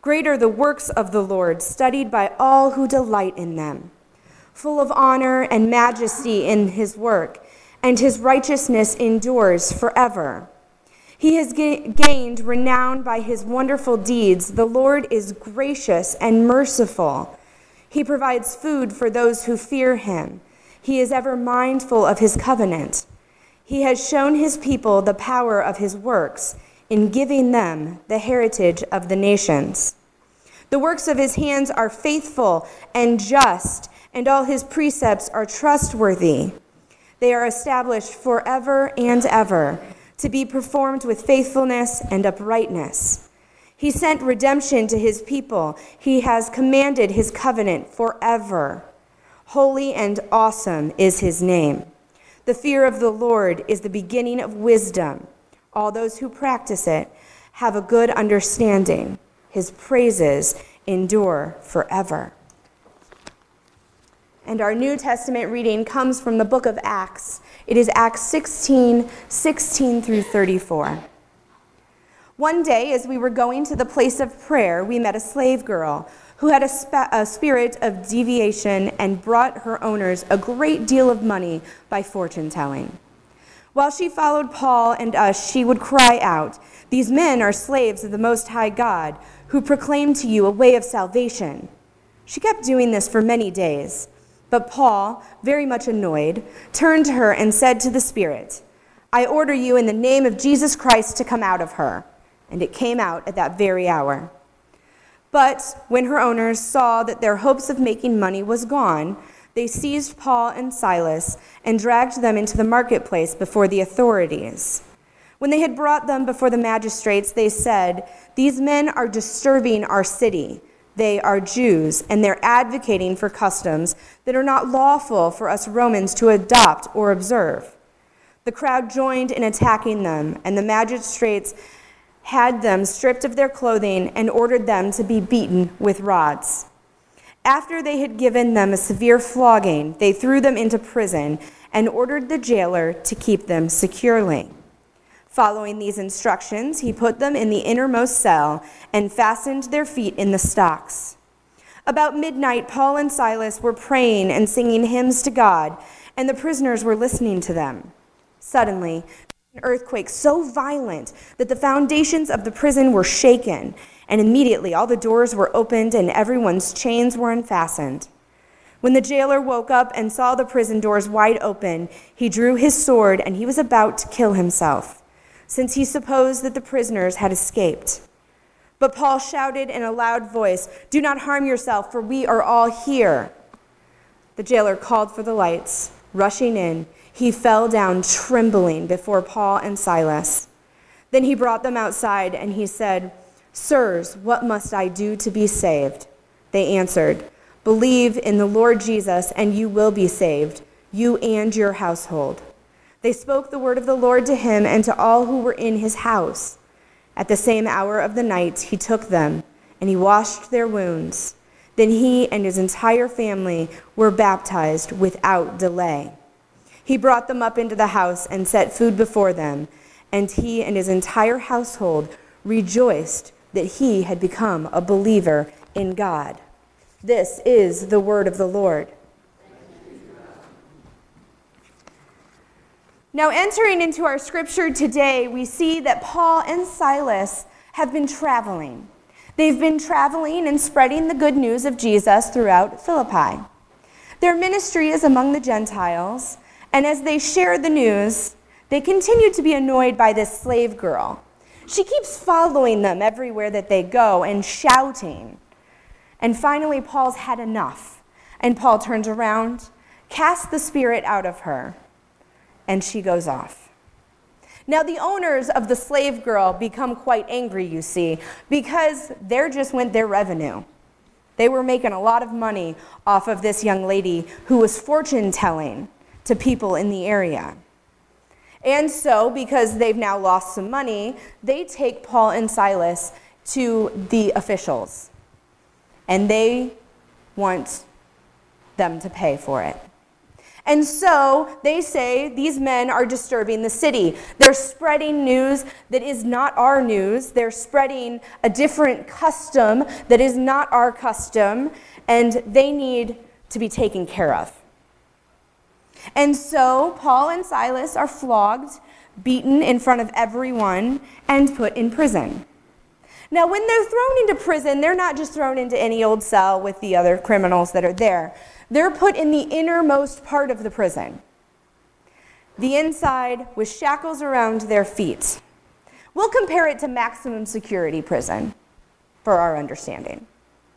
Great are the works of the Lord, studied by all who delight in them. Full of honor and majesty in his work, and his righteousness endures forever. He has gained renown by his wonderful deeds. The Lord is gracious and merciful. He provides food for those who fear him. He is ever mindful of his covenant. He has shown his people the power of his works in giving them the heritage of the nations. The works of his hands are faithful and just, and all his precepts are trustworthy. They are established forever and ever, to be performed with faithfulness and uprightness. He sent redemption to his people. He has commanded his covenant forever. Holy and awesome is his name. The fear of the Lord is the beginning of wisdom. All those who practice it have a good understanding. His praises endure forever. And our New Testament reading comes from the book of Acts. It is Acts 16 through 34. One day, as we were going to the place of prayer, we met a slave girl who had a spirit of deviation and brought her owners a great deal of money by fortune-telling. While she followed Paul and us, she would cry out, "These men are slaves of the Most High God, who proclaim to you a way of salvation." She kept doing this for many days. But Paul, very much annoyed, turned to her and said to the spirit, "I order you in the name of Jesus Christ to come out of her." And it came out at that very hour. But when her owners saw that their hopes of making money was gone, they seized Paul and Silas and dragged them into the marketplace before the authorities. When they had brought them before the magistrates, they said, "These men are disturbing our city. They are Jews, and they're advocating for customs that are not lawful for us Romans to adopt or observe." The crowd joined in attacking them, and the magistrates had them stripped of their clothing and ordered them to be beaten with rods. After they had given them a severe flogging, they threw them into prison and ordered the jailer to keep them securely. Following these instructions, he put them in the innermost cell and fastened their feet in the stocks. About midnight, Paul and Silas were praying and singing hymns to God, and the prisoners were listening to them. Suddenly, an earthquake so violent that the foundations of the prison were shaken, and immediately all the doors were opened and everyone's chains were unfastened. When the jailer woke up and saw the prison doors wide open, he drew his sword and he was about to kill himself, since he supposed that the prisoners had escaped. But Paul shouted in a loud voice, "Do not harm yourself, for we are all here." The jailer called for the lights. Rushing in, he fell down trembling before Paul and Silas. Then he brought them outside and he said, "Sirs, what must I do to be saved?" They answered, "Believe in the Lord Jesus and you will be saved, you and your household." They spoke the word of the Lord to him and to all who were in his house. At the same hour of the night, he took them, and he washed their wounds. Then he and his entire family were baptized without delay. He brought them up into the house and set food before them, and he and his entire household rejoiced that he had become a believer in God. This is the word of the Lord. Now, entering into our scripture today, we see that Paul and Silas have been traveling. They've been traveling and spreading the good news of Jesus throughout Philippi. Their ministry is among the Gentiles, and as they share the news, they continue to be annoyed by this slave girl. She keeps following them everywhere that they go and shouting. And finally, Paul's had enough, and Paul turns around, casts the spirit out of her, and she goes off. Now, the owners of the slave girl become quite angry, you see, because there just went their revenue. They were making a lot of money off of this young lady who was fortune-telling to people in the area. And so, because they've now lost some money, they take Paul and Silas to the officials, and they want them to pay for it. And so they say these men are disturbing the city. They're spreading news that is not our news. They're spreading a different custom that is not our custom, and they need to be taken care of. And so Paul and Silas are flogged, beaten in front of everyone, and put in prison. Now, when they're thrown into prison, they're not just thrown into any old cell with the other criminals that are there. They're put in the innermost part of the prison, the inside with shackles around their feet. We'll compare it to maximum security prison for our understanding.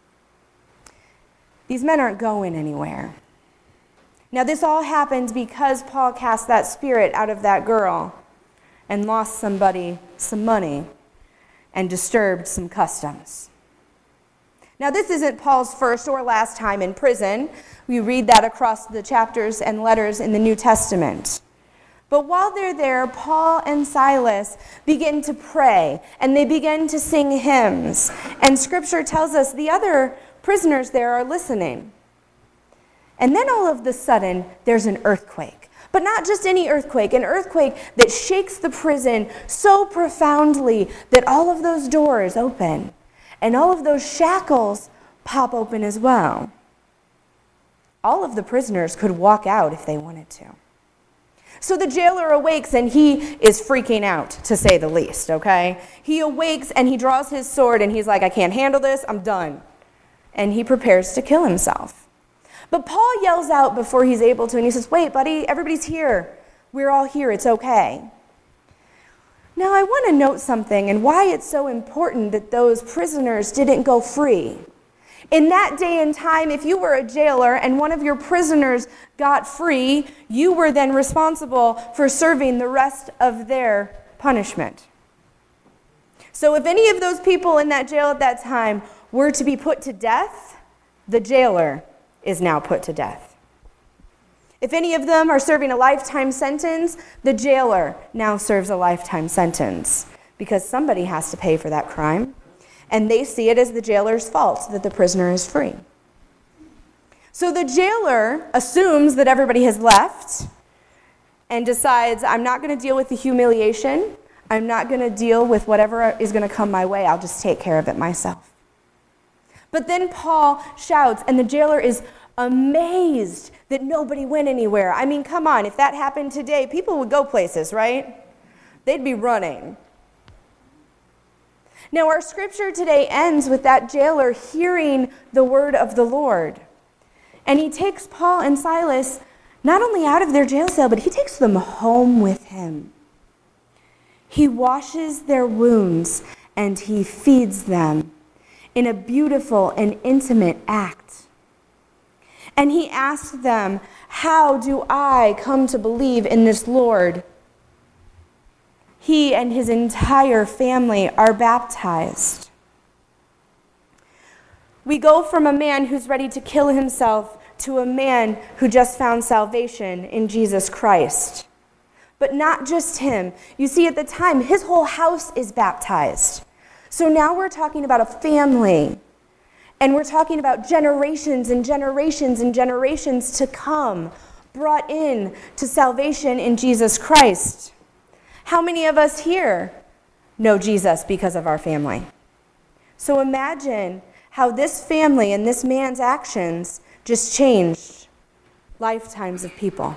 These men aren't going anywhere. Now, this all happened because Paul cast that spirit out of that girl and lost somebody some money and disturbed some customs. Now, this isn't Paul's first or last time in prison. We read that across the chapters and letters in the New Testament. But while they're there, Paul and Silas begin to pray, and they begin to sing hymns. And Scripture tells us the other prisoners there are listening. And then all of a sudden, there's an earthquake. But not just any earthquake, an earthquake that shakes the prison so profoundly that all of those doors open and all of those shackles pop open as well. All of the prisoners could walk out if they wanted to. So the jailer awakes and he is freaking out, to say the least, okay? He awakes and he draws his sword and he's like, I can't handle this, I'm done. And he prepares to kill himself. But Paul yells out before he's able to, and he says, wait, buddy, everybody's here. We're all here, it's okay. Now, I want to note something and why it's so important that those prisoners didn't go free. In that day and time, if you were a jailer and one of your prisoners got free, you were then responsible for serving the rest of their punishment. So if any of those people in that jail at that time were to be put to death, the jailer is now put to death. If any of them are serving a lifetime sentence, the jailer now serves a lifetime sentence because somebody has to pay for that crime, and they see it as the jailer's fault that the prisoner is free. So the jailer assumes that everybody has left and decides, I'm not going to deal with the humiliation. I'm not going to deal with whatever is going to come my way. I'll just take care of it myself. But then Paul shouts, and the jailer is amazed that nobody went anywhere. I mean, come on, if that happened today, people would go places, right? They'd be running. Now, our scripture today ends with that jailer hearing the word of the Lord. And he takes Paul and Silas not only out of their jail cell, but he takes them home with him. He washes their wounds and he feeds them in a beautiful and intimate act. And he asked them, how do I come to believe in this Lord? He and his entire family are baptized. We go from a man who's ready to kill himself to a man who just found salvation in Jesus Christ. But not just him. You see, at the time, his whole house is baptized. So now we're talking about a family, and we're talking about generations and generations and generations to come, brought in to salvation in Jesus Christ. How many of us here know Jesus because of our family? So imagine how this family and this man's actions just changed lifetimes of people.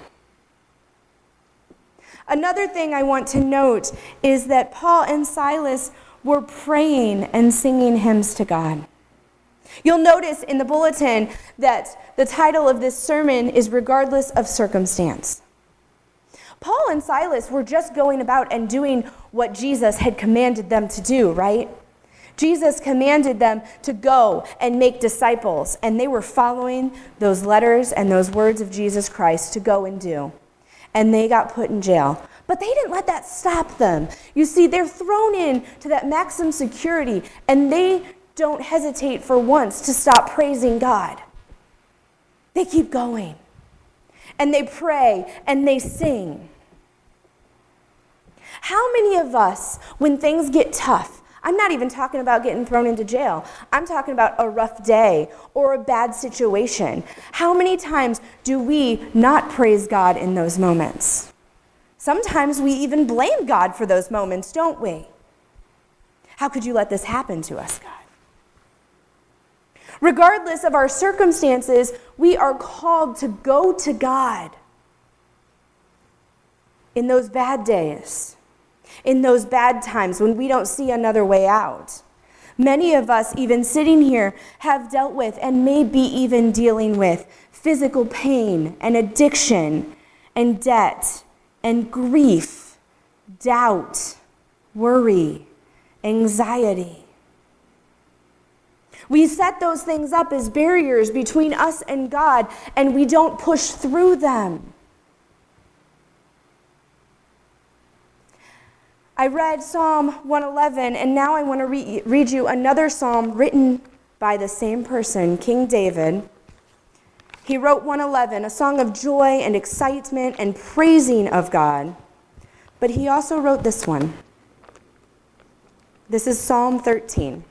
Another thing I want to note is that Paul and Silas were praying and singing hymns to God. You'll notice in the bulletin that the title of this sermon is Regardless of Circumstance. Paul and Silas were just going about and doing what Jesus had commanded them to do, right? Jesus commanded them to go and make disciples, and they were following those letters and those words of Jesus Christ to go and do. And they got put in jail. But they didn't let that stop them. You see, they're thrown into that maximum security, and they don't hesitate for once to stop praising God. They keep going, and they pray, and they sing. How many of us, when things get tough, I'm not even talking about getting thrown into jail. I'm talking about a rough day or a bad situation. How many times do we not praise God in those moments? Sometimes we even blame God for those moments, don't we? How could you let this happen to us, God? Regardless of our circumstances, we are called to go to God in those bad days, in those bad times when we don't see another way out. Many of us, even sitting here, have dealt with and may be even dealing with physical pain and addiction and debt and grief, doubt, worry, anxiety. We set those things up as barriers between us and God, and we don't push through them. I read Psalm 111, and now I want to read you another psalm written by the same person, King David. He wrote 111, a song of joy and excitement and praising of God. But he also wrote this one. This is Psalm 13.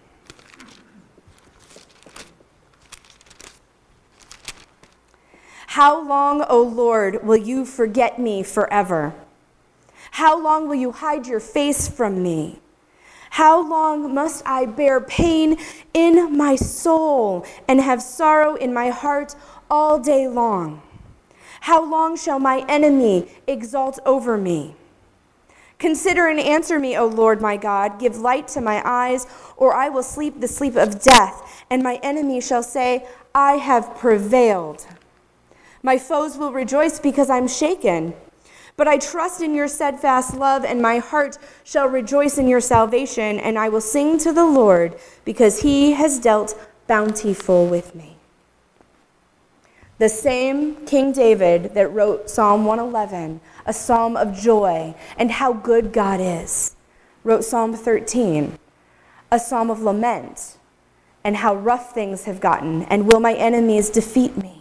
How long, O Lord, will you forget me forever? How long will you hide your face from me? How long must I bear pain in my soul and have sorrow in my heart all day long? How long shall my enemy exult over me? Consider and answer me, O Lord my God. Give light to my eyes, or I will sleep the sleep of death, and my enemy shall say, I have prevailed. My foes will rejoice because I'm shaken. But I trust in your steadfast love, and my heart shall rejoice in your salvation, and I will sing to the Lord because he has dealt bountiful with me. The same King David that wrote Psalm 111, a psalm of joy and how good God is, wrote Psalm 13, a psalm of lament and how rough things have gotten, and will my enemies defeat me?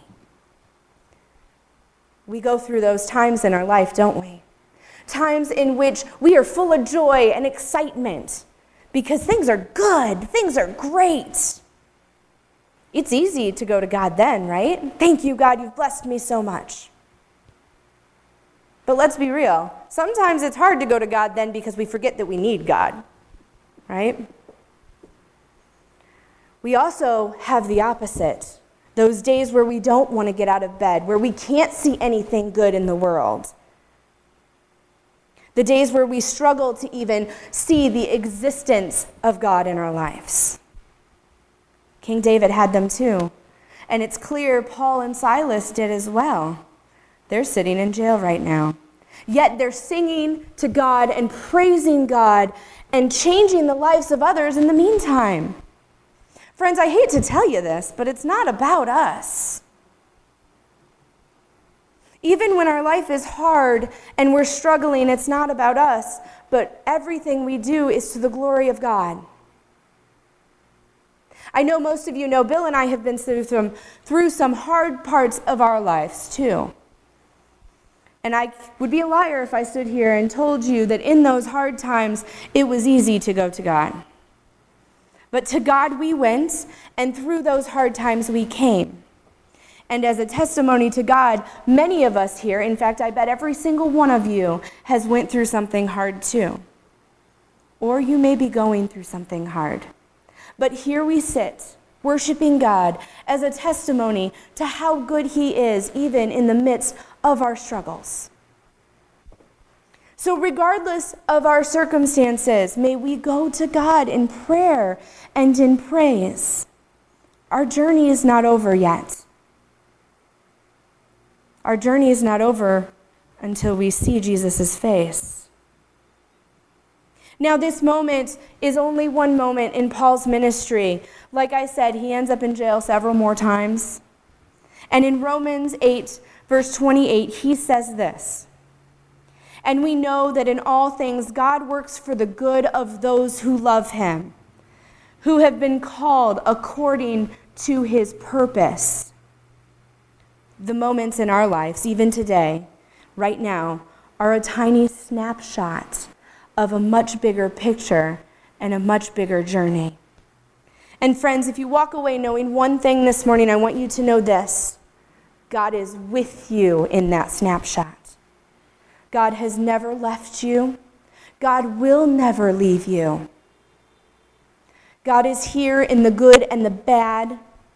We go through those times in our life, don't we? Times in which we are full of joy and excitement because things are good, things are great. It's easy to go to God then, right? Thank you, God, you've blessed me so much. But let's be real. Sometimes it's hard to go to God then because we forget that we need God, right? We also have the opposite. Those days where we don't want to get out of bed, where we can't see anything good in the world. The days where we struggle to even see the existence of God in our lives. King David had them too. And it's clear Paul and Silas did as well. They're sitting in jail right now. Yet they're singing to God and praising God and changing the lives of others in the meantime. Friends, I hate to tell you this, but it's not about us. Even when our life is hard and we're struggling, it's not about us, but everything we do is to the glory of God. I know most of you know Bill and I have been through some hard parts of our lives too. And I would be a liar if I stood here and told you that in those hard times, it was easy to go to God. But to God we went, and through those hard times we came. And as a testimony to God, many of us here, in fact, I bet every single one of you has went through something hard too. Or you may be going through something hard. But here we sit, worshiping God as a testimony to how good he is, even in the midst of our struggles. So regardless of our circumstances, may we go to God in prayer and in praise. Our journey is not over yet. Our journey is not over until we see Jesus' face. Now, this moment is only one moment in Paul's ministry. Like I said, he ends up in jail several more times. And in Romans 8, verse 28, he says this, "And we know that in all things God works for the good of those who love him, who have been called according to his purpose." The moments in our lives, even today, right now, are a tiny snapshot of a much bigger picture and a much bigger journey. And friends, if you walk away knowing one thing this morning, I want you to know this: God is with you in that snapshot. God has never left you. God will never leave you. God is here in the good and the bad.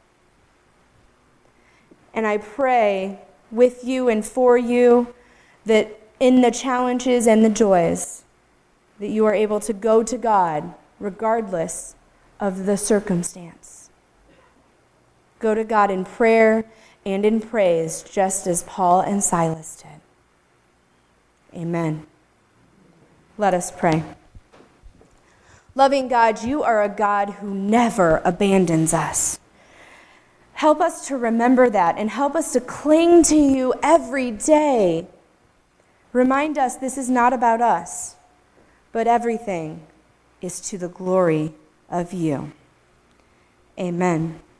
And I pray with you and for you that in the challenges and the joys, that you are able to go to God regardless of the circumstance. Go to God in prayer and in praise, just as Paul and Silas did. Amen. Let us pray. Loving God, you are a God who never abandons us. Help us to remember that and help us to cling to you every day. Remind us this is not about us, but everything is to the glory of you. Amen.